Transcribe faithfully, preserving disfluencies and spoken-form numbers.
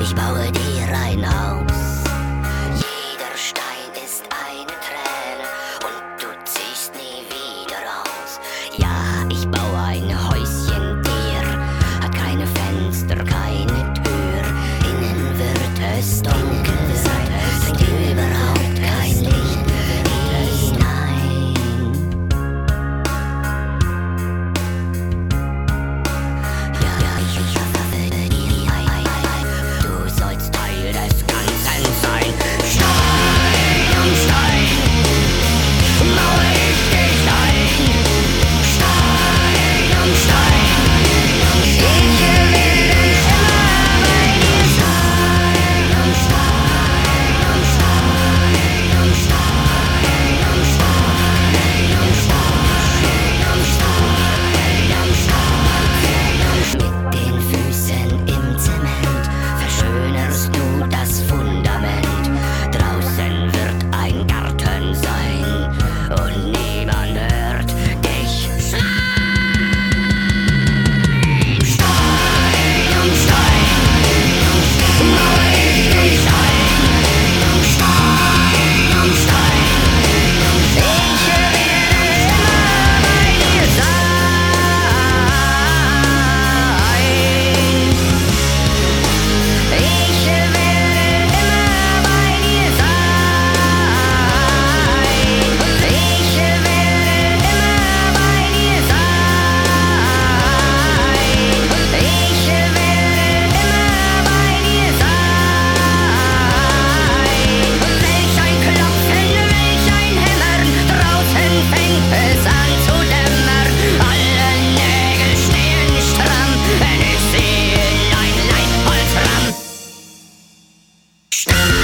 Ich baue dir ein Haus. Jeder Stein ist eine Träne und du ziehst nie wieder aus. Ja, ich baue ein Häuschen dir, hat keine Fenster, keine Tür. Innen wird es dunkel, dringt überhaupt kein Licht hinein. Ja, ja, ich, ich hoffe dir ein, du sollst Teil des Ganzen sein. Stein um Stein baue ich dich ein. Stein um Stein, ich will immer bei dir sein. Um Stein, um Stein, um Stein, um Stein, um Stein, um Stein, um Stein. Mit den Füßen im Zement verschönerst du das Fundament. Draußen wird ein Garten sein und niemand hört dich schreien. Stein um Stein baue ich dich ein. Stein um Stein, ich werde immer bei dir sein. Ich werde immer bei dir sein. Ich werde immer bei dir sein. Ich werde immer bei dir sein. Welch ein Klopfen, welch ein Hämmern, draußen fängt es an zu dämmern. Alle Nägel stehen stramm, wenn ich sehe ein Leib Holzramm. Stein